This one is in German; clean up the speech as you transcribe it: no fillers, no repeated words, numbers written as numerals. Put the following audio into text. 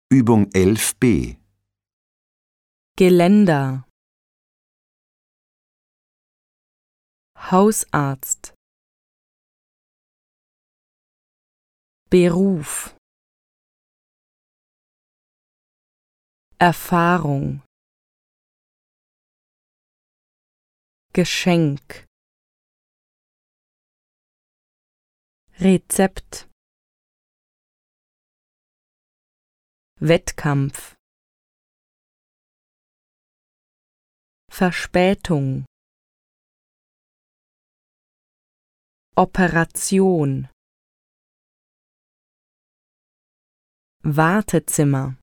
Übung 11b. Geländer. Hausarzt. Beruf. Erfahrung. Geschenk. Rezept. Wettkampf. Verspätung. Operation. Wartezimmer.